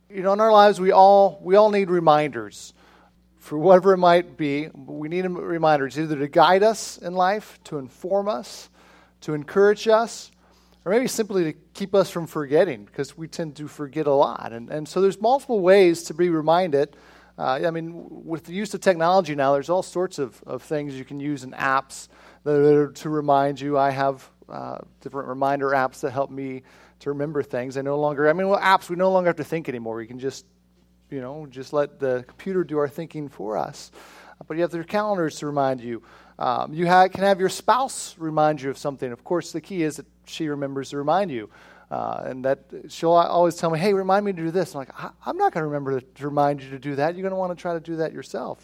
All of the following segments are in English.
in our lives, we all need reminders for whatever it might be. We need reminders either to guide us in life, to inform us, to encourage us, or maybe simply to keep us from forgetting, because we tend to forget a lot. And so there's multiple ways to be reminded. With the use of technology now, there's all sorts of things you can use in apps that are to remind you. I have different reminder apps that help me to remember things. Apps, we no longer have to think anymore. We can just let the computer do our thinking for us. But you have their calendars to remind you. You can have your spouse remind you of something. Of course, the key is that she remembers to remind you. And that she'll always tell me, hey, remind me to do this. I'm like, I'm not going to remember to remind you to do that. You're going to want to try to do that yourself.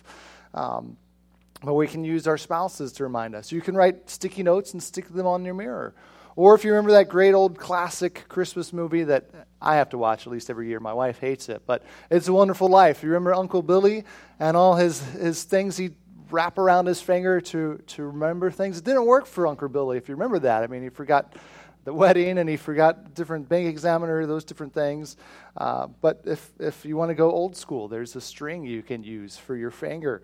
But we can use our spouses to remind us. You can write sticky notes and stick them on your mirror. Or if you remember that great old classic Christmas movie that I have to watch at least every year. My wife hates it, but It's a Wonderful Life. You remember Uncle Billy and all his things he'd wrap around his finger to remember things? It didn't work for Uncle Billy, if you remember that. He forgot the wedding, and he forgot different bank examiner, those different things. But if you want to go old school, there's a string you can use for your finger.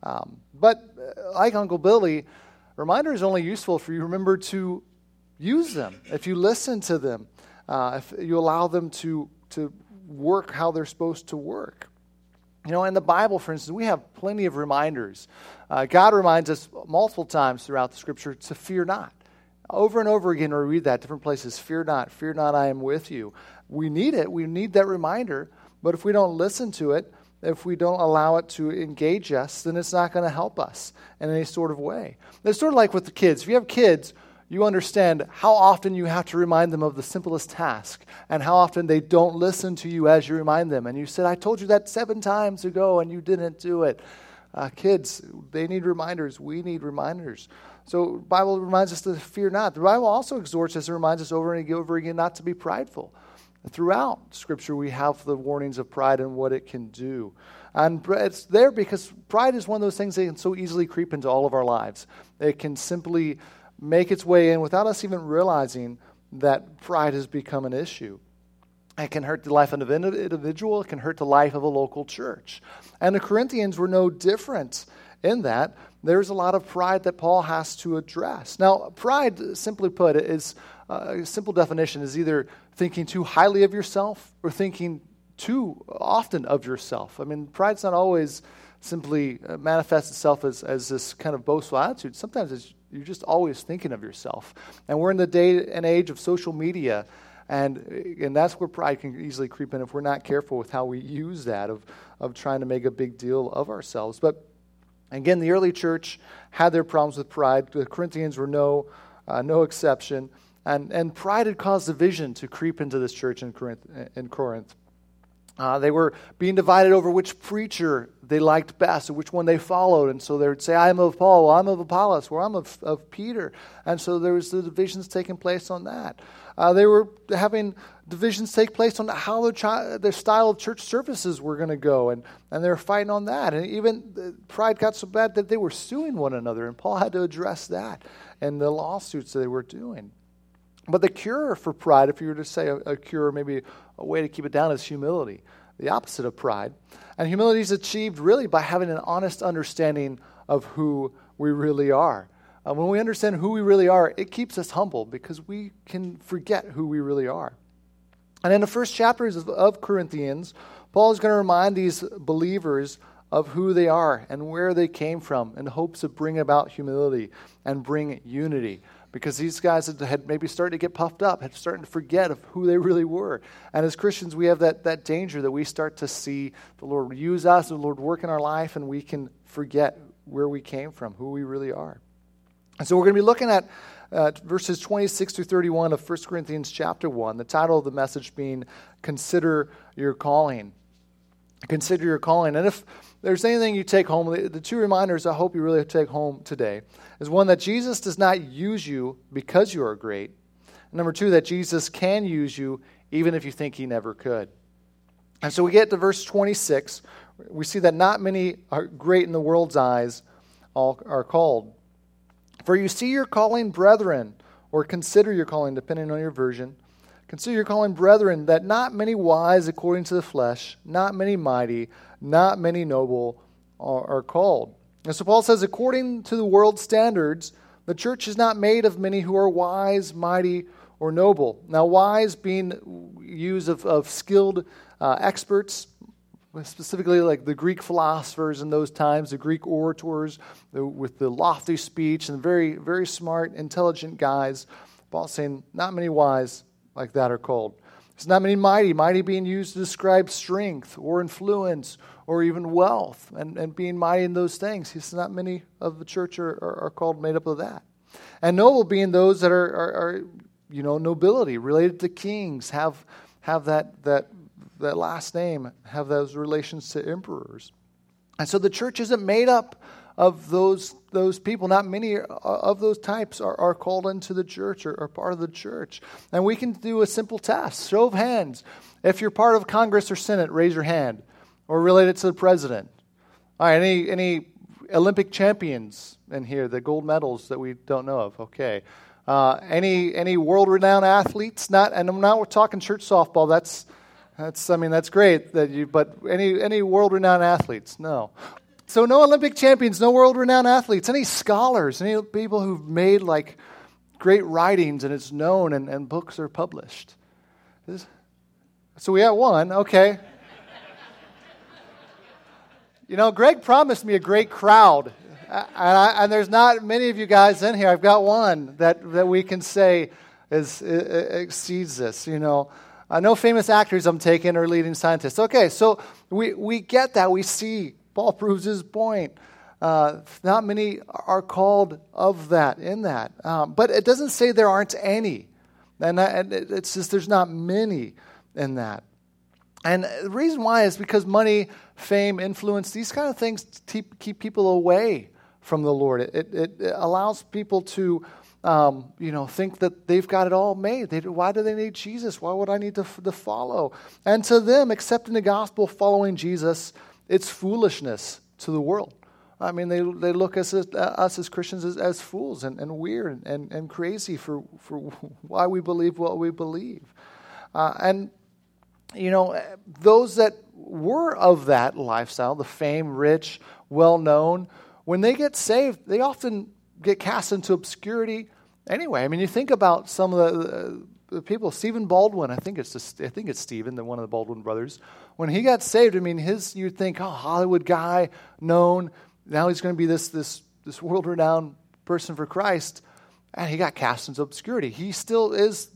But like Uncle Billy, reminder is only useful if you remember to use them, if you listen to them, if you allow them to work how they're supposed to work. In the Bible, for instance, we have plenty of reminders. God reminds us multiple times throughout the Scripture to fear not. Over and over again, we read that different places. Fear not, I am with you. We need it. We need that reminder. But if we don't listen to it, if we don't allow it to engage us, then it's not going to help us in any sort of way. It's sort of like with the kids. If you have kids, you understand how often you have to remind them of the simplest task and how often they don't listen to you as you remind them. And you said, I told you that 7 times ago and you didn't do it. Kids, they need reminders. We need reminders. So the Bible reminds us to fear not. The Bible also exhorts us and reminds us over and over again not to be prideful. Throughout Scripture, we have the warnings of pride and what it can do. And it's there because pride is one of those things that can so easily creep into all of our lives. It can simply make its way in without us even realizing that pride has become an issue. It can hurt the life of an individual. It can hurt the life of a local church. And the Corinthians were no different in that. There's a lot of pride that Paul has to address. Now, pride, simply put, is a simple definition is either thinking too highly of yourself or thinking too often of yourself. Pride's not always simply manifests itself as this kind of boastful attitude. Sometimes you're just always thinking of yourself. And we're in the day and age of social media, and that's where pride can easily creep in if we're not careful with how we use that, of trying to make a big deal of ourselves. But again, the early church had their problems with pride. The Corinthians were no exception. And pride had caused division to creep into this church in Corinth. They were being divided over which preacher they liked best, or which one they followed. And so they would say, I'm of Paul, well, I'm of Apollos, or I'm of Peter. And so there was the divisions taking place on that. They were having divisions take place on how their style of church services were going to go. And they were fighting on that. And even pride got so bad that they were suing one another. And Paul had to address that and the lawsuits that they were doing. But the cure for pride, if you were to say a cure, maybe a way to keep it down, is humility, the opposite of pride. And humility is achieved really by having an honest understanding of who we really are. When we understand who we really are, it keeps us humble because we can forget who we really are. And in the first chapters of Corinthians, Paul is going to remind these believers of who they are and where they came from in hopes of bringing about humility and bring unity. Because these guys had maybe started to get puffed up, had started to forget of who they really were. And as Christians, we have that danger that we start to see the Lord use us, the Lord work in our life, and we can forget where we came from, who we really are. And so we're going to be looking at verses 26 through 31 of 1 Corinthians chapter 1, the title of the message being, Consider Your Calling. Consider your calling. And if there's anything you take home, the two reminders I hope you really take home today is one, that Jesus does not use you because you are great. And number two, that Jesus can use you even if you think he never could. And so we get to verse 26. We see that not many are great in the world's eyes, all are called. For you see your calling, brethren, or consider your calling, depending on your version. Consider your calling, brethren, that not many wise according to the flesh, not many mighty, not many noble are called. And so Paul says, according to the world's standards, the church is not made of many who are wise, mighty, or noble. Now, wise being used of skilled experts, specifically like the Greek philosophers in those times, the Greek orators with the lofty speech and very, very smart, intelligent guys. Paul's saying not many wise like that are called. There's not many mighty, mighty being used to describe strength or influence or even wealth and being mighty in those things. He says not many of the church are called made up of that. And noble being those that are nobility, related to kings, have that last name, have those relations to emperors. And so the church isn't made up of those people. Not many of those types are called into the church or are part of the church. And we can do a simple test, show of hands. If you're part of Congress or Senate, raise your hand. Or related to the president. All right, any Olympic champions in here, the gold medals that we don't know of? Okay. Any world-renowned athletes? And I'm not talking church softball. That's great but any world-renowned athletes? No. So no Olympic champions, no world-renowned athletes. Any scholars? Any people who've made like great writings and it's known and books are published? So we got one. Okay. Greg promised me a great crowd, and there's not many of you guys in here. I've got one that we can say exceeds this. No famous actors I'm taking or leading scientists. Okay, so we get that. We see Paul proves his point. Not many are called of that, in that. But it doesn't say there aren't any. And it's just there's not many in that. And the reason why is because money, fame, influence, these kind of things keep people away from the Lord. It allows people to, think that they've got it all made. Why do they need Jesus? Why would I need to follow? And to them, accepting the gospel, following Jesus, it's foolishness to the world. I mean, they look at us as Christians as fools and weird and crazy for why we believe what we believe. Those that were of that lifestyle, the fame, rich, well-known, when they get saved, they often get cast into obscurity anyway. I mean, you think about some of the people, Stephen Baldwin, I think it's Stephen, one of the Baldwin brothers. When he got saved, I mean, you'd think, Hollywood guy, known, now he's going to be this world-renowned person for Christ. And he got cast into obscurity. He still is,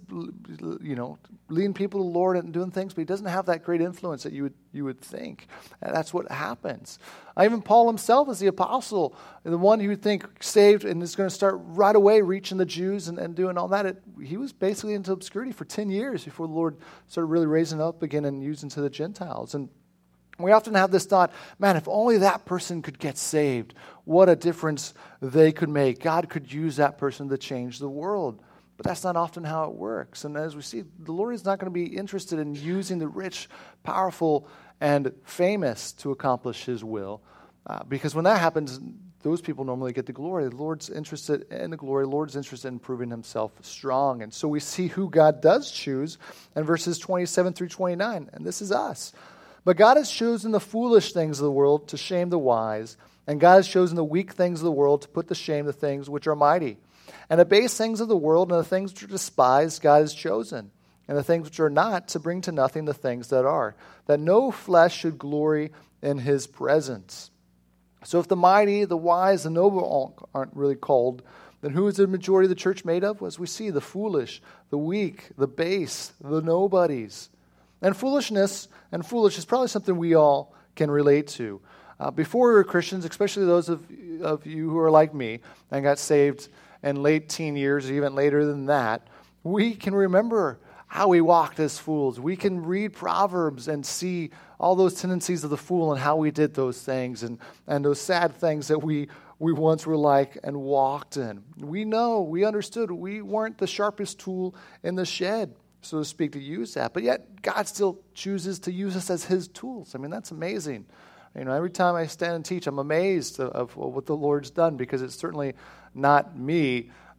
leading people to the Lord and doing things, but he doesn't have that great influence that you would think. And that's what happens. Even Paul himself is the apostle, the one you would think saved and is going to start right away reaching the Jews and doing all that. He was basically into obscurity for 10 years before the Lord started really raising up again and using to the Gentiles. And we often have this thought, man, if only that person could get saved, what a difference they could make. God could use that person to change the world. But that's not often how it works. And as we see, the Lord is not going to be interested in using the rich, powerful, and famous to accomplish his will. Because when that happens, those people normally get the glory. The Lord's interested in the glory. The Lord's interested in proving himself strong. And so we see who God does choose in verses 27 through 29. And this is us. But God has chosen the foolish things of the world to shame the wise, and God has chosen the weak things of the world to put to shame the things which are mighty. And the base things of the world and the things which are despised God has chosen, and the things which are not to bring to nothing the things that are, that no flesh should glory in his presence. So if the mighty, the wise, the noble aren't really called, then who is the majority of the church made of? As we see, the foolish, the weak, the base, the nobodies. And foolishness and foolish is probably something we all can relate to. Before we were Christians, especially those of you who are like me and got saved in late teen years, or even later than that, we can remember how we walked as fools. We can read Proverbs and see all those tendencies of the fool and how we did those things and those sad things that we once were like and walked in. We know, we understood, we weren't the sharpest tool in the shed, so to speak, to use that. But yet, God still chooses to use us as his tools. I mean, that's amazing. Every time I stand and teach, I'm amazed of what the Lord's done, because it's certainly not me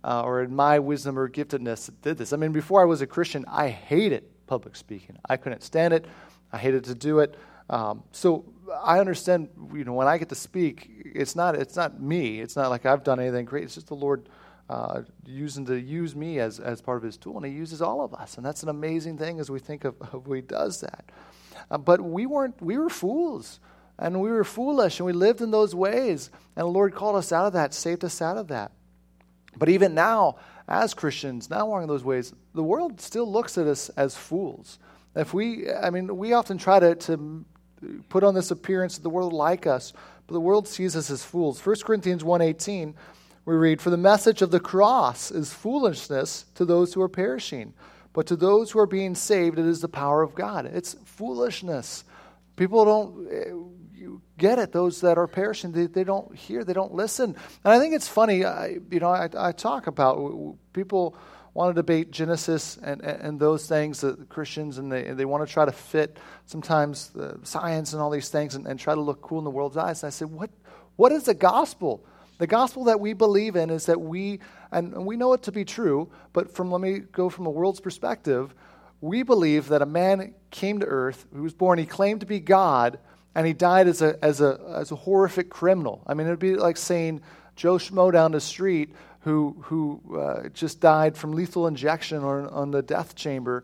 or in my wisdom or giftedness that did this. I mean, before I was a Christian, I hated public speaking. I couldn't stand it. I hated to do it. So I understand, when I get to speak, it's not me. It's not like I've done anything great. It's just the Lord using to use me as part of His tool, and He uses all of us, and that's an amazing thing as we think of how He does that. But we were fools, and we were foolish, and we lived in those ways, and the Lord called us out of that, saved us out of that. But even now, as Christians, now walking those ways, the world still looks at us as fools. We often try to put on this appearance that the world like us, but the world sees us as fools. 1 Corinthians 1:18, we read, "For the message of the cross is foolishness to those who are perishing, but to those who are being saved, it is the power of God." It's foolishness. People don't get it. Those that are perishing, they don't hear, they don't listen. And I think it's funny, I talk about people want to debate Genesis and those things, the Christians, and they want to try to fit sometimes the science and all these things and try to look cool in the world's eyes. And I said, what is the gospel? The gospel that we believe in is that and we know it to be true, but let me go from a world's perspective. We believe that a man came to earth, who was born, he claimed to be God, and he died as a horrific criminal. I mean, it would be like saying Joe Schmo down the street who just died from lethal injection or on the death chamber.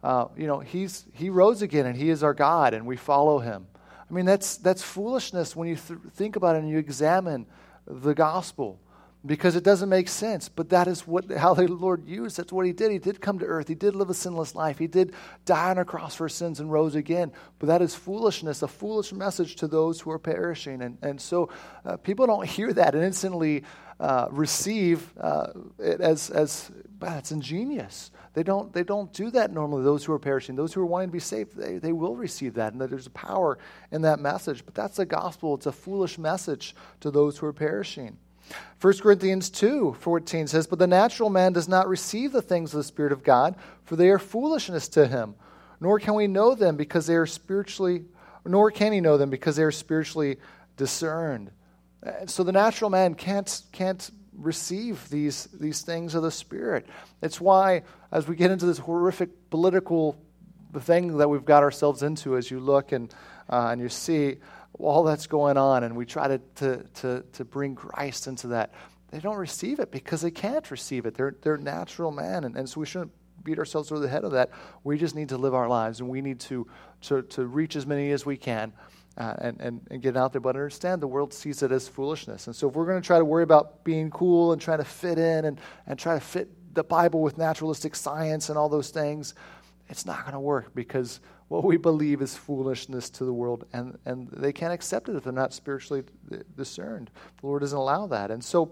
He rose again, and he is our God, and we follow him. I mean, that's foolishness when you think about it and you examine the gospel, because it doesn't make sense. But that is how the Lord used. That's what He did. He did come to earth. He did live a sinless life. He did die on a cross for sins and rose again. But that is foolishness, a foolish message to those who are perishing. And so people don't hear that and instantly receive it as it's ingenious. They don't do that normally. Those who are perishing, those who are wanting to be saved, they will receive that, and that there's a power in that message. But that's the gospel. It's a foolish message to those who are perishing. 1 Corinthians 2:14 says, "But the natural man does not receive the things of the Spirit of God, for they are foolishness to him. Nor can he know them because they are spiritually discerned." So the natural man can't receive these things of the Spirit. It's why, as we get into this horrific political thing that we've got ourselves into, as you look and you see all that's going on, and we try to bring Christ into that, they don't receive it because they can't receive it. They're natural man, and so we shouldn't beat ourselves over the head of that. We just need to live our lives, and we need to reach as many as we can and get out there. But understand the world sees it as foolishness. And so if we're going to try to worry about being cool and trying to fit in and try to fit the Bible with naturalistic science and all those things, it's not going to work, because what we believe is foolishness to the world, and they can't accept it if they're not spiritually discerned. The Lord doesn't allow that. And so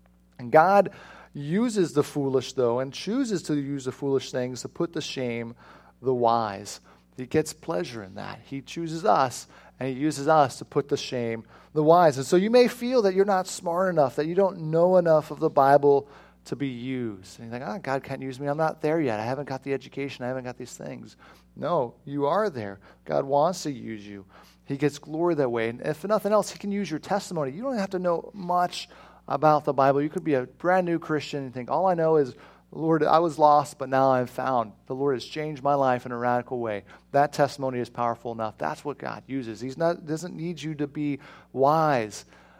God uses the foolish, though, and chooses to use the foolish things to put to shame the wise. He gets pleasure in that. He chooses us, and He uses us to put to shame the wise. And so you may feel that you're not smart enough, that you don't know enough of the Bible to be used. And you think, God can't use me. I'm not there yet. I haven't got the education. I haven't got these things. No, you are there. God wants to use you. He gets glory that way. And if nothing else, He can use your testimony. You don't have to know much about the Bible. You could be a brand new Christian and think, all I know is, Lord, I was lost, but now I'm found. The Lord has changed my life in a radical way. That testimony is powerful enough. That's what God uses. He doesn't need you to be wise.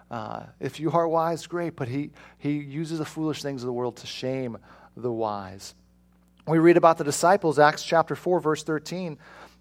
If you are wise, great, but He uses the foolish things of the world to shame the wise. We read about the disciples, Acts chapter 4, verse 13,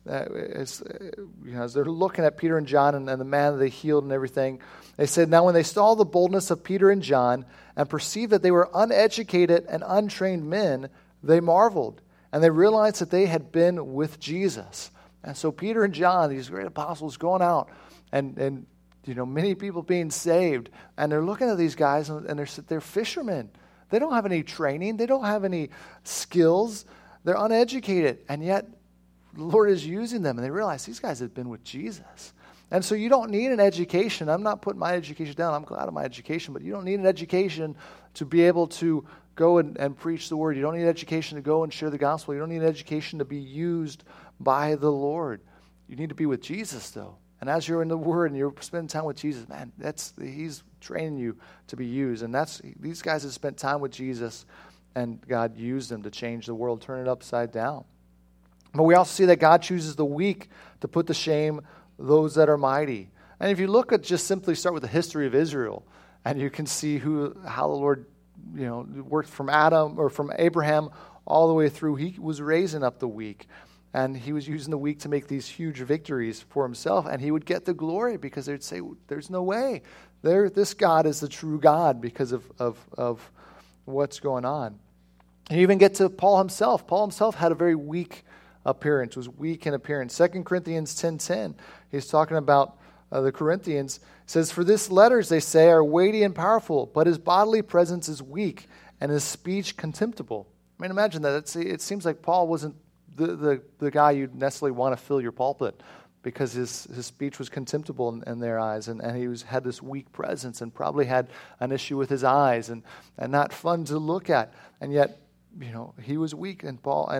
as they're looking at Peter and John and the man that they healed and everything. They said, "Now when they saw the boldness of Peter and John and perceived that they were uneducated and untrained men, they marveled, and they realized that they had been with Jesus." And so Peter and John, these great apostles, going out and many people being saved, and they're looking at these guys and they're fishermen. They don't have any training. They don't have any skills. They're uneducated, and yet the Lord is using them, and they realize these guys have been with Jesus. And so you don't need an education. I'm not putting my education down. I'm glad of my education, but you don't need an education to be able to go and preach the word. You don't need education to go and share the gospel. You don't need education to be used by the Lord. You need to be with Jesus, though. And as you're in the Word and you're spending time with Jesus, man, He's training you to be used. And these guys have spent time with Jesus, and God used them to change the world, turn it upside down. But we also see that God chooses the weak to put to shame those that are mighty. And if you look at just simply start with the history of Israel, and you can see how the Lord, worked from Adam or from Abraham all the way through. He was raising up the weak, and he was using the weak to make these huge victories for himself, and he would get the glory because they'd say, "There's no way. This God is the true God," because of what's going on. And you even get to Paul himself. Paul himself had a very weak appearance, was weak in appearance. 2 Corinthians 10:10, he's talking about the Corinthians. It says, "For this letters, they say, are weighty and powerful, but his bodily presence is weak, and his speech contemptible." I mean, imagine that. It seems like Paul wasn't the guy you'd necessarily want to fill your pulpit, because his speech was contemptible in their eyes, and he had this weak presence and probably had an issue with his eyes and not fun to look at. And yet, he was weak, and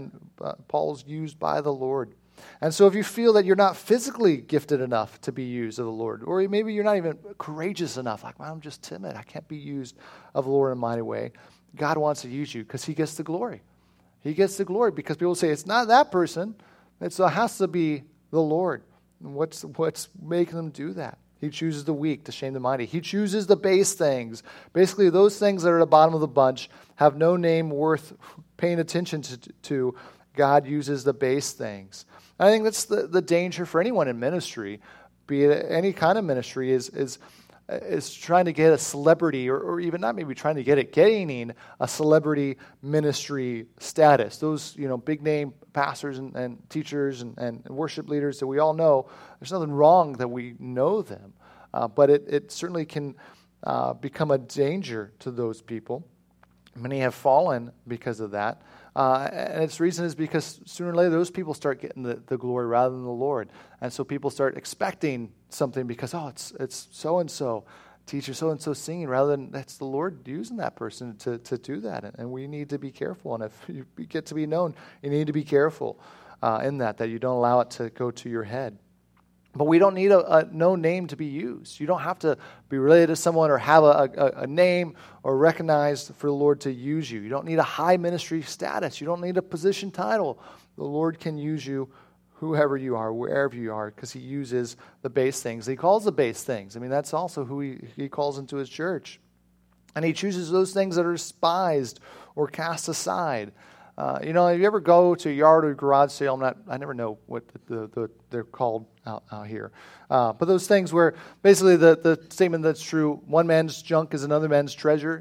Paul's used by the Lord. And so if you feel that you're not physically gifted enough to be used of the Lord, or maybe you're not even courageous enough, like, I'm just timid, I can't be used of the Lord in a mighty way, God wants to use you because he gets the glory. He gets the glory because people say, it's not that person, it has to be the Lord. And what's making them do that? He chooses the weak to shame the mighty. He chooses the base things. Basically, those things that are at the bottom of the bunch have no name worth paying attention to. God uses the base things. I think that's the danger for anyone in ministry, be it any kind of ministry, is trying to get a celebrity, or even not maybe trying to gaining a celebrity ministry status. Those big name pastors and teachers and worship leaders that we all know, there's nothing wrong that we know them, but it certainly can become a danger to those people. Many have fallen because of that. And its reason is because sooner or later those people start getting the glory rather than the Lord. And so people start expecting something because, it's so-and-so, teacher so-and-so singing, rather than that's the Lord using that person to do that. And we need to be careful. And if you get to be known, you need to be careful in that you don't allow it to go to your head. But we don't need a no name to be used. You don't have to be related to someone or have a name or recognized for the Lord to use you. You don't need a high ministry status. You don't need a position title. The Lord can use you whoever you are, wherever you are, because he uses the base things. He calls the base things. I mean, that's also who he calls into his church. And he chooses those things that are despised or cast aside. If you ever go to a yard or garage sale, I never know what they're called out here. But those things where basically the statement that's true, one man's junk is another man's treasure.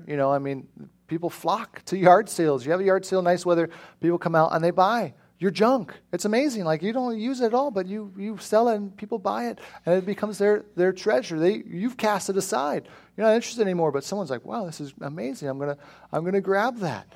People flock to yard sales. You have a yard sale, nice weather, people come out and they buy your junk. It's amazing. Like, you don't use it at all, but you sell it and people buy it, and it becomes their treasure. You've cast it aside. You're not interested anymore, but someone's like, wow, this is amazing. I'm gonna grab that.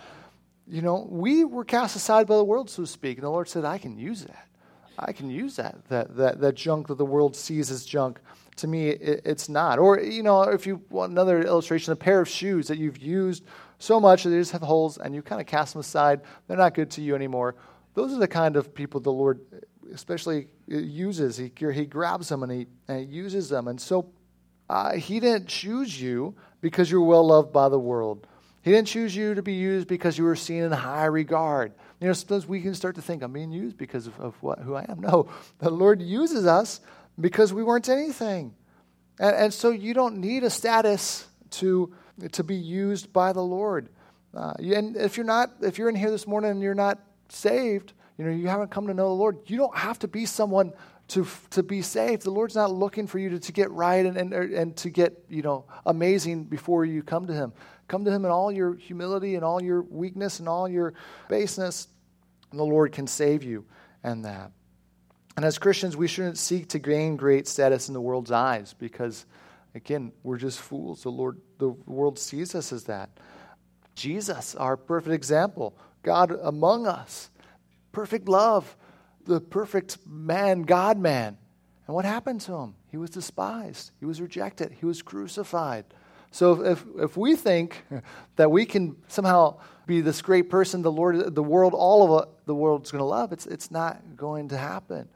We were cast aside by the world, so to speak, and the Lord said, I can use that. I can use that junk that the world sees as junk. To me, it's not. Or, if you want another illustration, a pair of shoes that you've used so much that they just have holes, and you kind of cast them aside. They're not good to you anymore. Those are the kind of people the Lord especially uses. He grabs them and he uses them. And so he didn't choose you because you're well-loved by the world. He didn't choose you to be used because you were seen in high regard. Sometimes we can start to think, I'm being used because of who I am. No, the Lord uses us because we weren't anything. And so you don't need a status to be used by the Lord. And if you're in here this morning and you're not saved, you haven't come to know the Lord, you don't have to be someone to be saved. The Lord's not looking for you to get right and to get amazing before you come to him. Come to him in all your humility and all your weakness and all your baseness, and the Lord can save you and that. And as Christians, we shouldn't seek to gain great status in the world's eyes because, again, we're just fools. The world sees us as that. Jesus, our perfect example, God among us, perfect love, the perfect man, God-man. And what happened to him? He was despised. He was rejected. He was crucified. So if we think that we can somehow be this great person, the world, all of the world's going to love, it's not going to happen.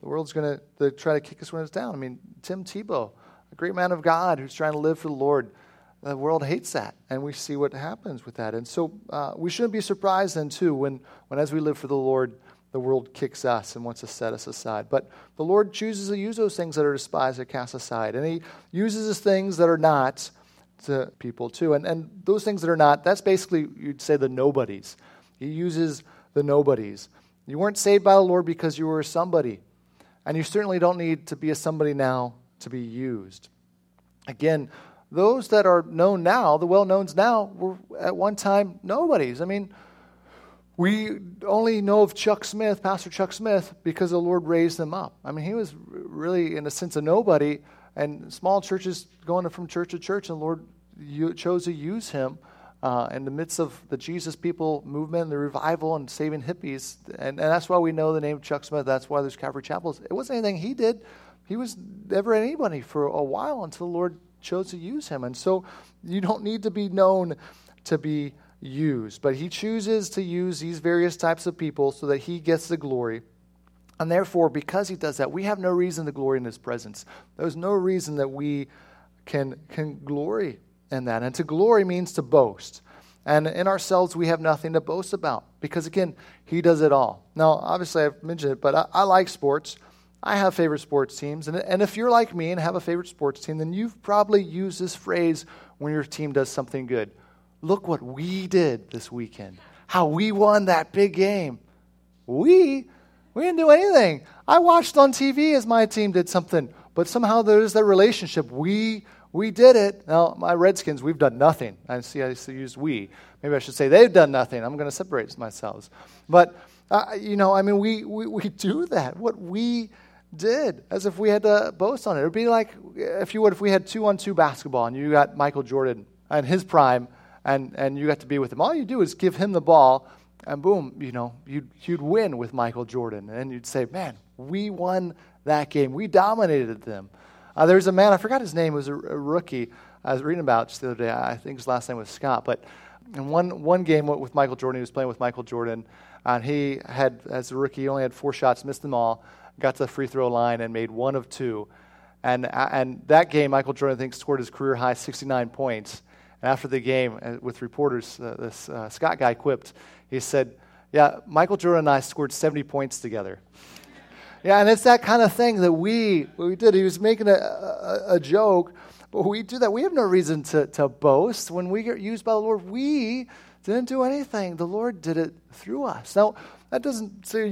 The world's going to try to kick us when it's down. I mean, Tim Tebow, a great man of God who's trying to live for the Lord, the world hates that, and we see what happens with that. And so we shouldn't be surprised then, too, when as we live for the Lord, the world kicks us and wants to set us aside. But the Lord chooses to use those things that are despised or cast aside. And he uses those things that are not to people, too. And those things that are not, that's basically, you'd say, the nobodies. He uses the nobodies. You weren't saved by the Lord because you were a somebody. And you certainly don't need to be a somebody now to be used. Again, those that are known now, the well-knowns now, were at one time nobodies. I mean, we only know of Chuck Smith, Pastor Chuck Smith, because the Lord raised him up. I mean, he was really, in a sense, a nobody, and small churches going from church to church, and the Lord chose to use him in the midst of the Jesus People movement, the revival, and saving hippies. And that's why we know the name of Chuck Smith. That's why there's Calvary Chapels. It wasn't anything he did. He was never anybody for a while until the Lord chose to use him. And so you don't need to be known to be used, but he chooses to use these various types of people so that he gets the glory. And therefore, because he does that, we have no reason to glory in his presence. There's no reason that we can glory in that. And to glory means to boast. And in ourselves, we have nothing to boast about because, again, he does it all. Now, obviously, I've mentioned it, but I like sports. I have favorite sports teams. And if you're like me and have a favorite sports team, then you've probably used this phrase when your team does something good. Look what we did this weekend. How we won that big game. We didn't do anything. I watched on TV as my team did something. But somehow there's that relationship. We did it. Now, my Redskins, we've done nothing. I used we. Maybe I should say they've done nothing. I'm going to separate myself. But, we do that. What we did, as if we had to boast on it. It would be like, if we had 2-on-2 basketball and you got Michael Jordan in his prime, and you got to be with him. All you do is give him the ball, and boom, you'd win with Michael Jordan. And you'd say, man, we won that game. We dominated them. There's a man, I forgot his name, it was a rookie I was reading about just the other day. I think his last name was Scott. But in one game with Michael Jordan, he was playing with Michael Jordan, and he had, as a rookie, he only had 4 shots, missed them all, got to the free throw line, and made 1 of 2. And that game, Michael Jordan, I think, scored his career high 69 points. And after the game, with reporters, this Scott guy quipped. He said, yeah, Michael Jordan and I scored 70 points together. Yeah, and it's that kind of thing that we did. He was making a joke, but we do that. We have no reason to boast. When we get used by the Lord, we didn't do anything. The Lord did it through us. Now, that doesn't say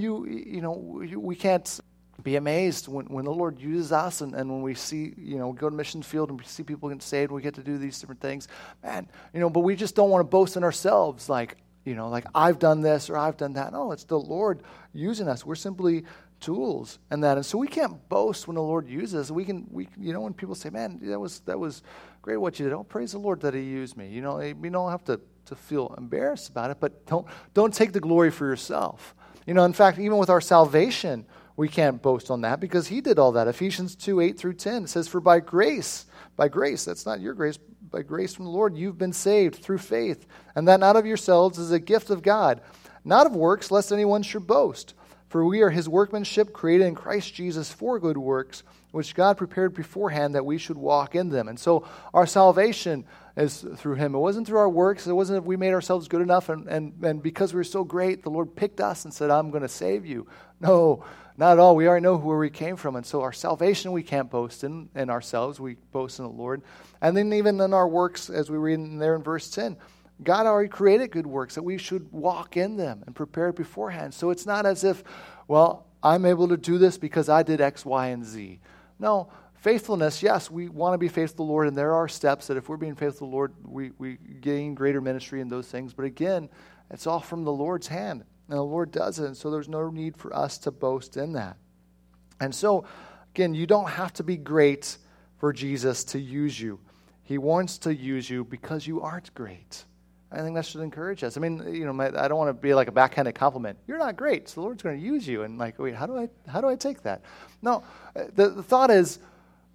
we can't be amazed when the Lord uses us and when we see, go to mission field and we see people get saved, we get to do these different things. Man, but we just don't want to boast in ourselves like I've done this or I've done that. No, it's the Lord using us. We're simply tools in that. And so we can't boast when the Lord uses us. We when people say, man, that was great what you did. Oh, praise the Lord that he used me. We don't have to feel embarrassed about it, but don't take the glory for yourself. In fact, even with our salvation, we can't boast on that because he did all that. Ephesians 2:8-10 says, for by grace, that's not your grace, by grace from the Lord, you've been saved through faith, and that not of yourselves is a gift of God, not of works, lest anyone should boast. For we are his workmanship, created in Christ Jesus for good works, which God prepared beforehand that we should walk in them. And so our salvation is through him. It wasn't through our works. It wasn't that we made ourselves good enough, and because we were so great, the Lord picked us and said, I'm going to save you. No, not at all. We already know where we came from. And so our salvation we can't boast in ourselves. We boast in the Lord. And then even in our works, as we read in there in verse 10, God already created good works that we should walk in them and prepare it beforehand. So it's not as if, well, I'm able to do this because I did X, Y, and Z. No, faithfulness, yes, we want to be faithful to the Lord, and there are steps that if we're being faithful to the Lord, we gain greater ministry in those things. But again, it's all from the Lord's hand, and the Lord does it, and so there's no need for us to boast in that. And so, again, you don't have to be great for Jesus to use you. He wants to use you because you aren't great. I think that should encourage us. I mean, I don't want to be like a backhanded compliment. You're not great, so the Lord's going to use you. And wait, how do I take that? No, the thought is,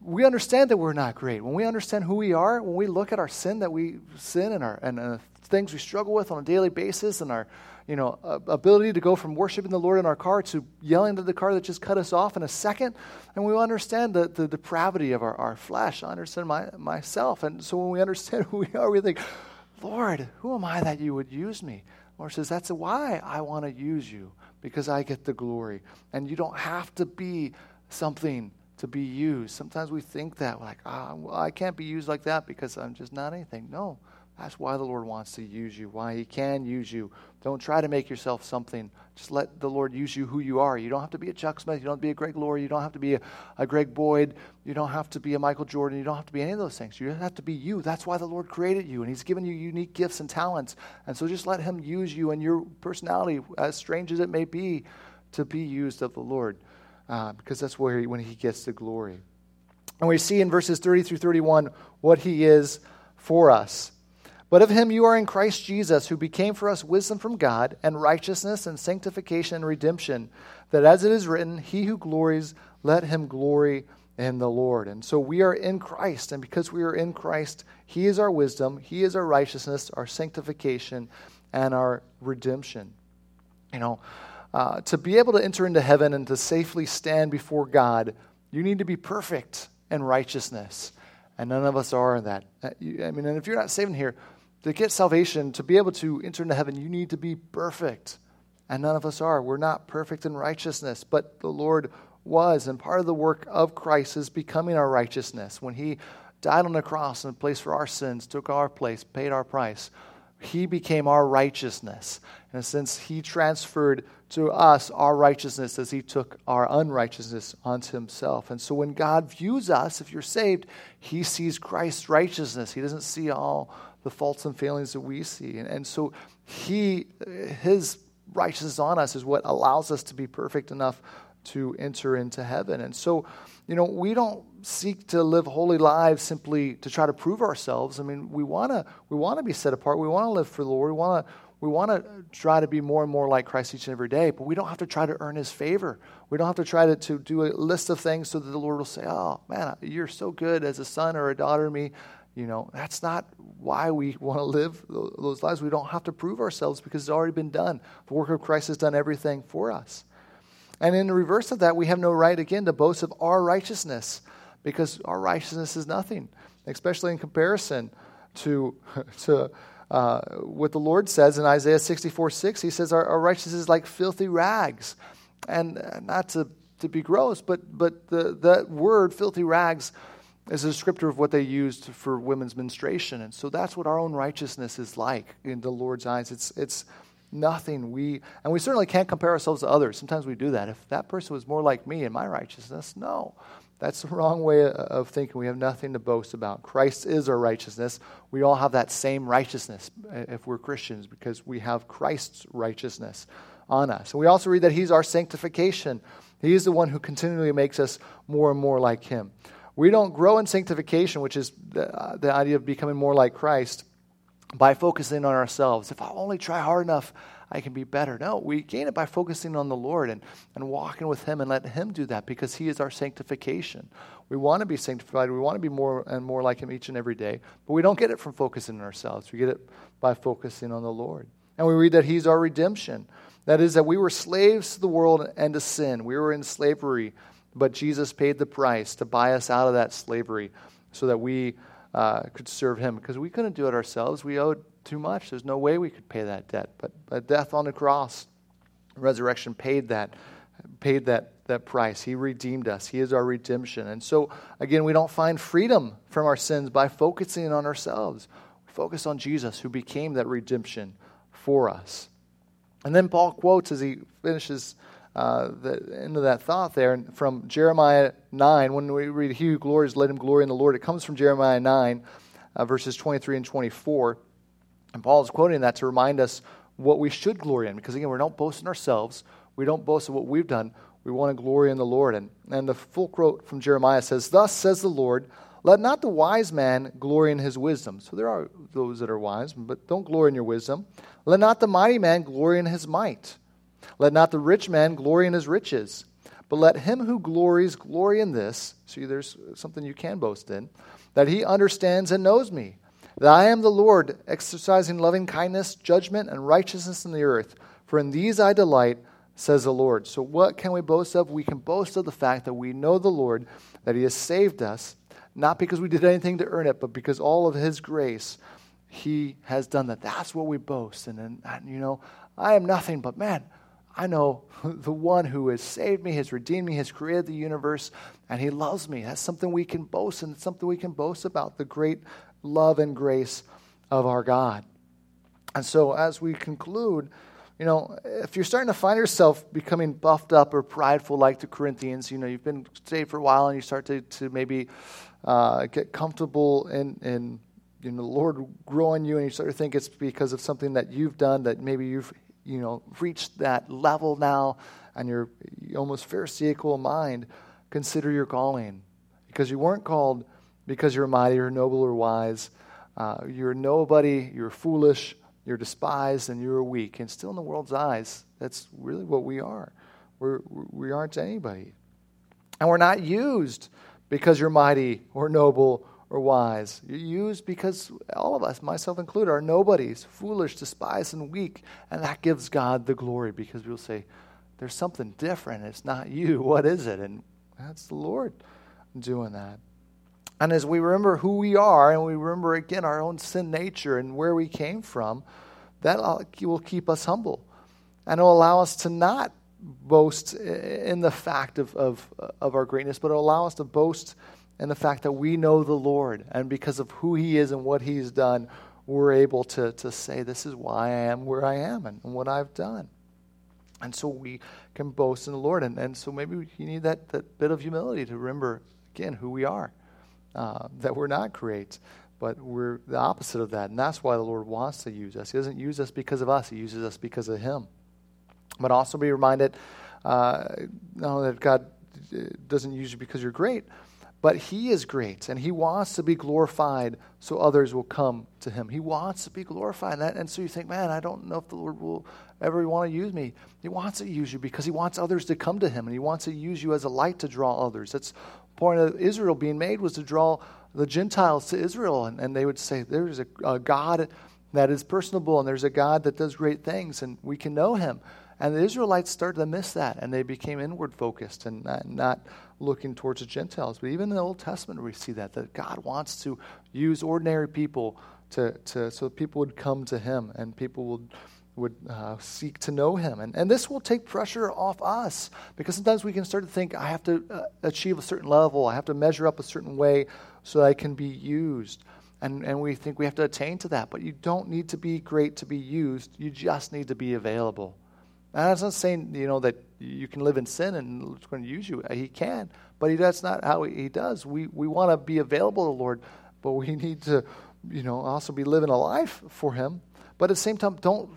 we understand that we're not great. When we understand who we are, when we look at our sin that we sin and things we struggle with on a daily basis, and our ability to go from worshiping the Lord in our car to yelling at the car that just cut us off in a second, and we understand the depravity of our flesh. I understand myself. And so when we understand who we are, we think, Lord, who am I that you would use me? Lord says, that's why I want to use you, because I get the glory. And you don't have to be something to be used. Sometimes we think that, like, well, I can't be used like that because I'm just not anything. No, that's why the Lord wants to use you, why he can use you. Don't try to make yourself something. Just let the Lord use you who you are. You don't have to be a Chuck Smith. You don't have to be a Greg Laurie. You don't have to be a Greg Boyd. You don't have to be a Michael Jordan. You don't have to be any of those things. You have to be you. That's why the Lord created you, and he's given you unique gifts and talents. And so just let him use you and your personality, as strange as it may be, to be used of the Lord, because that's when he gets the glory. And we see in verses 30 through 31 what he is for us. But of him you are in Christ Jesus, who became for us wisdom from God, and righteousness and sanctification and redemption, that as it is written, he who glories, let him glory in the Lord. And so we are in Christ, and because we are in Christ, he is our wisdom, he is our righteousness, our sanctification, and our redemption. To be able to enter into heaven and to safely stand before God, you need to be perfect in righteousness. And none of us are that. And if you're not saved in here, to get salvation, to be able to enter into heaven, you need to be perfect. And none of us are. We're not perfect in righteousness, but the Lord was. And part of the work of Christ is becoming our righteousness. When he died on the cross in place for our sins, took our place, paid our price, he became our righteousness. In a sense, he transferred to us our righteousness as he took our unrighteousness onto himself. And so when God views us, if you're saved, he sees Christ's righteousness. He doesn't see all the faults and failings that we see. And so his righteousness on us is what allows us to be perfect enough to enter into heaven. And so, we don't seek to live holy lives simply to try to prove ourselves. We want to be set apart. We want to live for the Lord. We want to try to be more and more like Christ each and every day, but we don't have to try to earn his favor. We don't have to try to do a list of things so that the Lord will say, oh, man, you're so good as a son or a daughter to me. That's not why we want to live those lives. We don't have to prove ourselves because it's already been done. The work of Christ has done everything for us. And in the reverse of that, we have no right, again, to boast of our righteousness, because our righteousness is nothing, especially in comparison to what the Lord says in Isaiah 64:6. He says our righteousness is like filthy rags. And not to be gross, but that word, filthy rags, is a descriptor of what they used for women's menstruation. And so that's what our own righteousness is like in the Lord's eyes. It's nothing. We certainly can't compare ourselves to others. Sometimes we do that. If that person was more like me in my righteousness, no. That's the wrong way of thinking. We have nothing to boast about. Christ is our righteousness. We all have that same righteousness if we're Christians, because we have Christ's righteousness on us. And we also read that he's our sanctification. He is the one who continually makes us more and more like him. We don't grow in sanctification, which is the idea of becoming more like Christ, by focusing on ourselves. If I only try hard enough, I can be better. No, we gain it by focusing on the Lord and walking with him and let him do that, because he is our sanctification. We want to be sanctified. We want to be more and more like him each and every day, but we don't get it from focusing on ourselves. We get it by focusing on the Lord. And we read that he's our redemption. That is, that we were slaves to the world and to sin. We were in slavery, but Jesus paid the price to buy us out of that slavery so that we could serve him, because we couldn't do it ourselves. We owed too much. There's no way we could pay that debt. But death on the cross, resurrection paid that price. He redeemed us. He is our redemption. And so, again, we don't find freedom from our sins by focusing on ourselves. We focus on Jesus, who became that redemption for us. And then Paul quotes, as he finishes the end of that thought there, from Jeremiah 9. When we read, he who glories, let him glory in the Lord. It comes from Jeremiah 9, verses 23 and 24. And Paul is quoting that to remind us what we should glory in. Because again, we don't boast in ourselves. We don't boast of what we've done. We want to glory in the Lord. And the full quote from Jeremiah says, "Thus says the Lord, let not the wise man glory in his wisdom." So there are those that are wise, but don't glory in your wisdom. "Let not the mighty man glory in his might. Let not the rich man glory in his riches. But let him who glories glory in this, see, there's something you can boast in, that he understands and knows me, that I am the Lord, exercising loving kindness, judgment, and righteousness in the earth. For in these I delight, says the Lord. So what can we boast of? We can boast of the fact that we know the Lord, that he has saved us, not because we did anything to earn it, but because all of his grace, he has done that. That's what we boast. And I am nothing, but man, I know the one who has saved me, has redeemed me, has created the universe, and he loves me. That's something we can boast, and it's something we can boast about, the great love and grace of our God. And so as we conclude, if you're starting to find yourself becoming buffed up or prideful like the Corinthians, you've been saved for a while and you start to maybe get comfortable in the Lord growing you, and you start to think it's because of something that you've done, that maybe you've reached that level now and you're almost pharisaical mind, consider your calling. Because you weren't called because you're mighty or noble or wise. You're nobody, you're foolish, you're despised, and you're weak. And still in the world's eyes, that's really what we are. We aren't anybody. And we're not used because you're mighty or noble or wise. You're used because all of us, myself included, are nobodies, foolish, despised, and weak. And that gives God the glory, because we'll say, there's something different. It's not you. What is it? And that's the Lord doing that. And as we remember who we are, and we remember again our own sin nature and where we came from, that will keep us humble. And it will allow us to not boast in the fact of our greatness, but it will allow us to boast in the fact that we know the Lord. And because of who he is and what he's done, we're able to say, this is why I am where I am and what I've done. And so we can boast in the Lord. And so maybe you need that bit of humility to remember, again, who we are. That we're not great, but we're the opposite of that. And that's why the Lord wants to use us. He doesn't use us because of us. He uses us because of him. But also be reminded, not only that God doesn't use you because you're great, but he is great. And he wants to be glorified so others will come to him. He wants to be glorified. And so you think, man, I don't know if the Lord will ever want to use me. He wants to use you because he wants others to come to him. And he wants to use you as a light to draw others. That's point of Israel being made, was to draw the Gentiles to Israel. And they would say, there's a God that is personable, and there's a God that does great things, and we can know him. And the Israelites started to miss that, and they became inward focused and not looking towards the Gentiles. But even in the Old Testament, we see that God wants to use ordinary people so people would come to him, and people would seek to know him. And this will take pressure off us, because sometimes we can start to think, I have to achieve a certain level, I have to measure up a certain way so that I can be used. And we think we have to attain to that. But you don't need to be great to be used. You just need to be available. And that's not saying, that you can live in sin and it's going to use you. He can, but that's not how he does. We want to be available to the Lord, but we need to, also be living a life for him. But at the same time, don't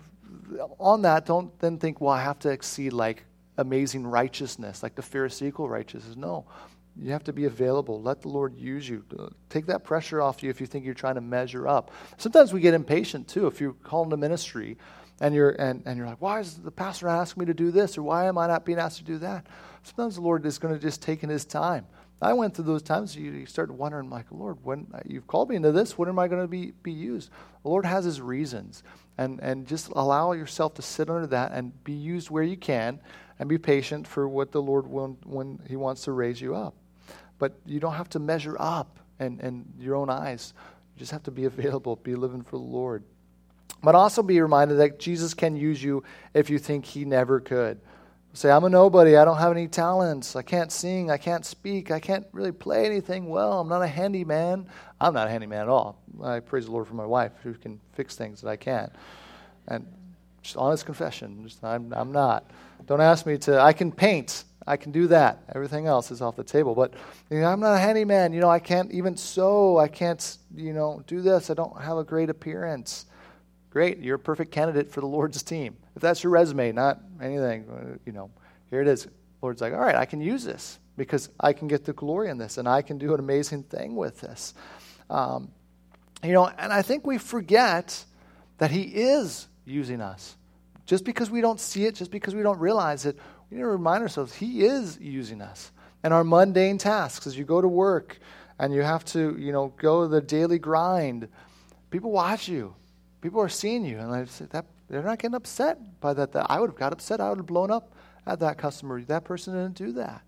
then think, well, I have to exceed like amazing righteousness, like the Pharisaical righteousness. No, you have to be available. Let the Lord use you. Take that pressure off you if you think you're trying to measure up. Sometimes we get impatient too. If you're called to ministry and you're like, why is the pastor not asking me to do this, or why am I not being asked to do that? Sometimes the Lord is going to just take in his time. I went through those times. You start wondering, like, Lord, when you've called me into this, when am I going to be used? The Lord has his reasons. And just allow yourself to sit under that and be used where you can, and be patient for what the Lord will when he wants to raise you up. But you don't have to measure up in your own eyes. You just have to be available, be living for the Lord. But also be reminded that Jesus can use you if you think he never could. Say, I'm a nobody. I don't have any talents. I can't sing. I can't speak. I can't really play anything well. I'm not a handyman. I'm not a handyman at all. I praise the Lord for my wife, who can fix things that I can't. And just honest confession, I'm not. Don't ask me to. I can paint. I can do that. Everything else is off the table. But I'm not a handyman. I can't even sew. I can't, do this. I don't have a great appearance. Great, you're a perfect candidate for the Lord's team. If that's your resume, not anything, here it is. The Lord's like, all right, I can use this because I can get the glory in this, and I can do an amazing thing with this. And I think we forget that he is using us. Just because we don't see it, just because we don't realize it, we need to remind ourselves He is using us. And our mundane tasks, as you go to work and you have to, go the daily grind, people watch you. People are seeing you, and they're not getting upset by that. I would have got upset. I would have blown up at that customer. That person didn't do that.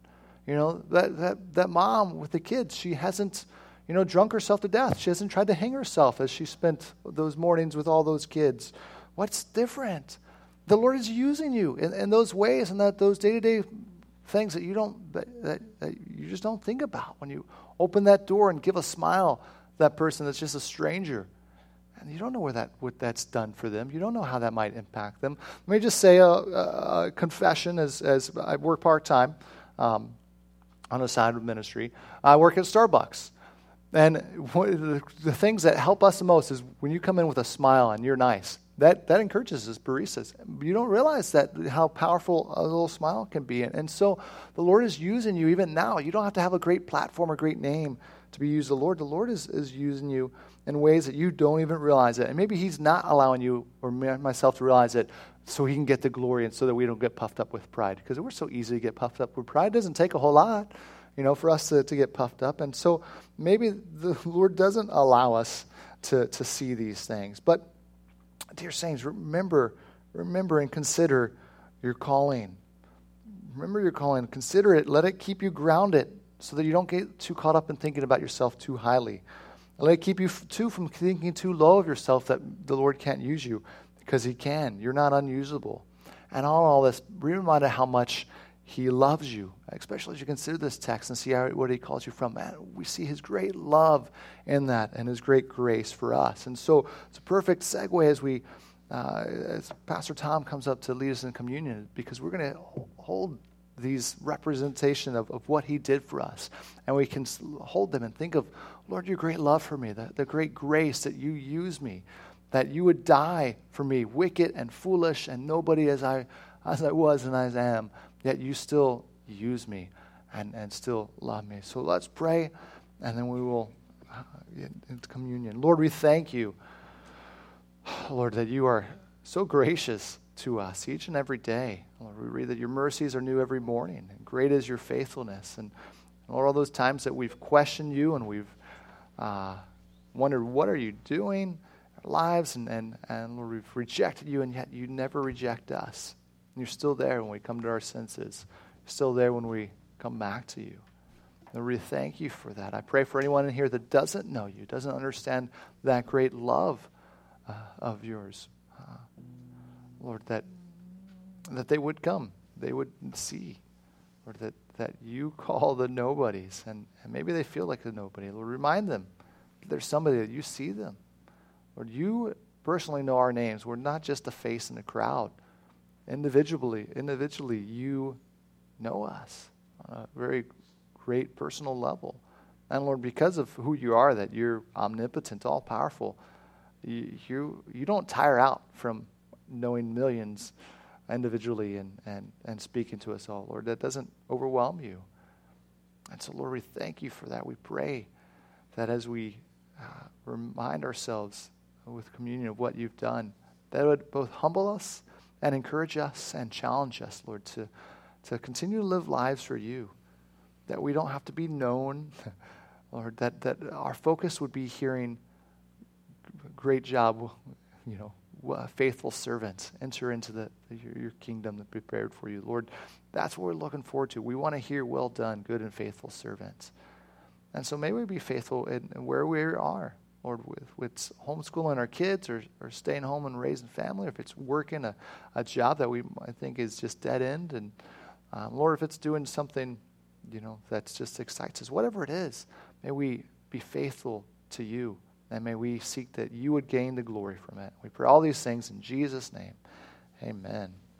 That mom with the kids, she hasn't, drunk herself to death. She hasn't tried to hang herself as she spent those mornings with all those kids. What's different? The Lord is using you in those ways and those day-to-day things that you just don't think about. When you open that door and give a smile to that person that's just a stranger, and you don't know what that's done for them. You don't know how that might impact them. Let me just say a confession as I work part-time on the side of ministry. I work at Starbucks. And one of the things that help us the most is when you come in with a smile and you're nice. That encourages us baristas. You don't realize how powerful a little smile can be. And so the Lord is using you even now. You don't have to have a great platform or great name to be used. The Lord is using you in ways that you don't even realize it. And maybe He's not allowing you or myself to realize it so He can get the glory and so that we don't get puffed up with pride. Because we're so easy to get puffed up with pride. It doesn't take a whole lot, for us to get puffed up. And so maybe the Lord doesn't allow us to see these things. But dear saints, remember and consider your calling. Remember your calling. Consider it. Let it keep you grounded so that you don't get too caught up in thinking about yourself too highly. Let it keep you, from thinking too low of yourself that the Lord can't use you, because He can. You're not unusable. And all this, be reminded how much He loves you, especially as you consider this text and see what He calls you from. Man, we see His great love in that and His great grace for us. And so it's a perfect segue as Pastor Tom comes up to lead us in communion, because we're going to hold these representation of what He did for us. And we can hold them and think of, Lord, your great love for me, the great grace that you use me, that you would die for me, wicked and foolish and nobody as I was and as I am. Yet you still use me and still love me. So let's pray, and then we will get into communion. Lord, we thank you, Lord, that you are so gracious to us each and every day. Lord, we read that your mercies are new every morning, and great is your faithfulness. And Lord, all those times that we've questioned you and we've wondered, what are you doing in our lives? And Lord, we've rejected you, and yet you never reject us. You're still there when we come to our senses. You're still there when we come back to you. And we thank you for that. I pray for anyone in here that doesn't know you, doesn't understand that great love of yours. Lord, that they would come. They would see, Lord, that you call the nobodies. And maybe they feel like a nobody. Lord, remind them that there's somebody that you see them. Lord, you personally know our names. We're not just a face in the crowd. Individually, you know us on a very great personal level. And Lord, because of who you are, that you're omnipotent, all-powerful, you don't tire out from knowing millions individually and speaking to us all. Lord, that doesn't overwhelm you. And so, Lord, we thank you for that. We pray that as we remind ourselves with communion of what you've done, that it would both humble us and encourage us and challenge us, Lord, to continue to live lives for you, that we don't have to be known, Lord, that our focus would be hearing, great job, faithful servants, enter into your kingdom that prepared for you. Lord, that's what we're looking forward to. We want to hear, well done, good and faithful servants. And so may we be faithful in where we are, Lord, with homeschooling our kids or staying home and raising family, or if it's working a job that I think is just dead end. And Lord, if it's doing something, that's just excites us, whatever it is, may we be faithful to you, and may we seek that you would gain the glory from it. We pray all these things in Jesus' name. Amen.